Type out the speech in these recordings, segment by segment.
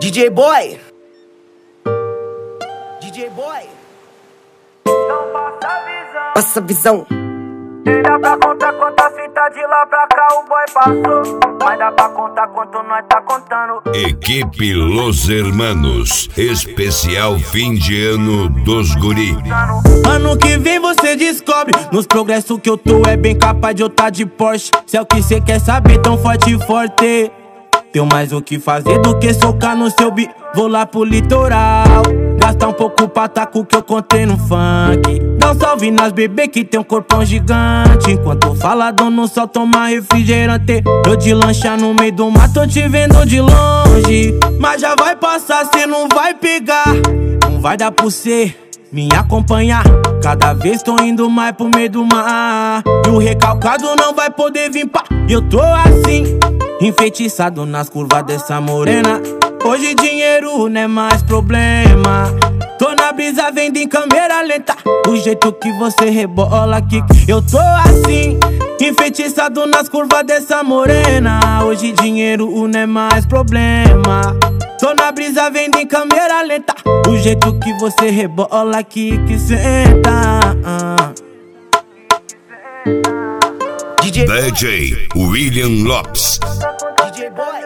DJ Boy. DJ Boy. Passa a visão. Nem dá pra contar quantas fitas de lá pra cá o boy passou. Mas dá pra contar quanto nós tá contando. Equipe Los Hermanos, especial fim de ano dos guri. Ano que vem você descobre. Nos progressos que eu tô é bem capaz de eu tá de Porsche. Se é o que cê quer saber, tão forte e forte. Tenho mais o que fazer do que socar no seu beat. Vou lá pro litoral, gastar um pouco pra tá com o que eu contei no funk. Dá um salve nas bebê que tem um corpão gigante. Enquanto falador no sol toma refrigerante. Eu de lancha no meio do mato, tô te vendo de longe. Mas já vai passar, cê não vai pegar. Não vai dar pra cê me acompanhar. Cada vez tô indo mais pro meio do mar. E o recalcado não vai poder vir pá. Eu tô assim, enfeitiçado nas curvas dessa morena. Hoje dinheiro não é mais problema. Tô na brisa vendo em câmera lenta. O jeito que você rebola aqui. Eu tô assim, enfeitiçado nas curvas dessa morena. Hoje dinheiro não é mais problema. Tô na brisa vendo em câmera lenta. O jeito que você rebola aqui que senta. DJ William Lopes. DJ Boy.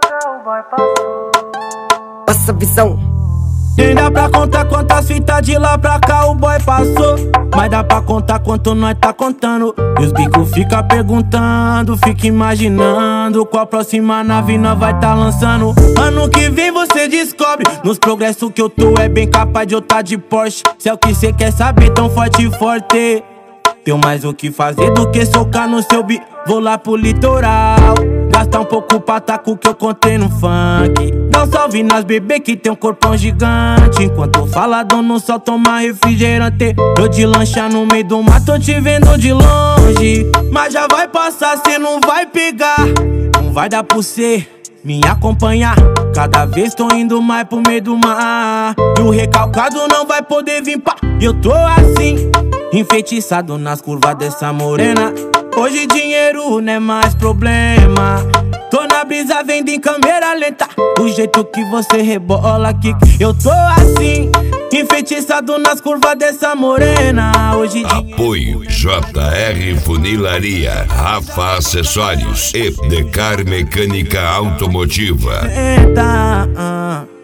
Passa a visão. Nem dá pra contar quantas fitas de lá pra cá o boy passou. Mas dá pra contar quanto nós tá contando. E os bicos fica perguntando, fica imaginando qual próxima nave nós vai tá lançando. Ano que vem você descobre. Nos progressos que eu tô é bem capaz de eu tá de Porsche. Se é o que cê quer saber, tão forte e forte. Tenho mais o que fazer do que socar no seu beat. Vou lá pro litoral, gastar um pouco pra tá com o que eu contei no funk. Dá um salve nas bebê que tem um corpão gigante. Enquanto falador no sol toma refrigerante. Eu de lancha no meio do mato, tô te vendo de longe. Mas já vai passar, cê não vai pegar. Não vai dar pra cê me acompanhar. Cada vez tô indo mais pro meio do mar. E o recalcado não vai poder vir pá. Eu tô assim, enfeitiçado nas curvas dessa morena. Hoje dinheiro não é mais problema. Tô na brisa vendo em câmera lenta. O jeito que você rebola aqui. Eu tô assim, enfeitiçado nas curvas dessa morena. Hoje Apoio JR Funilaria, Rafa Acessórios e Decar Mecânica Automotiva. dinheiro